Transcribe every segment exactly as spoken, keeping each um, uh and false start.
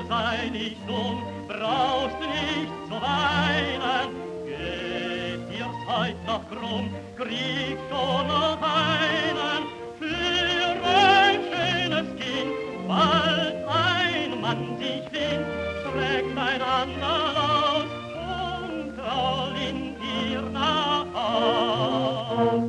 sei nicht dumm, brauchst nicht zu weinen. Geht dir Zeit noch krumm, krieg schon noch einen für ein schönes Kind. Bald ein Mann sich findet, schreckt einander aus und roll in dir nach Haus.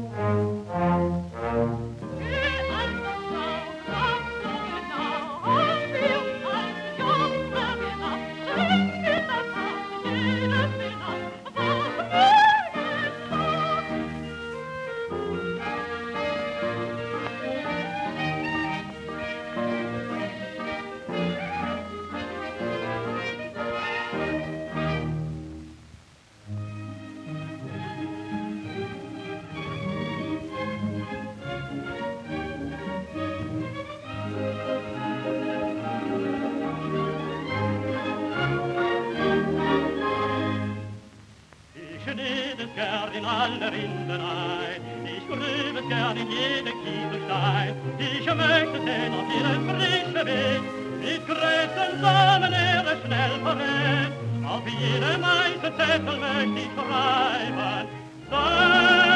Ich näht es gern in alle Rinden ein, ich grüb es gern in jeden Kieselstein. Ich möchte sehen auf jeden frischen Weg, mit größten Samen er schnell verrät. Auf jedem Eisenzettel möchte ich schreiben,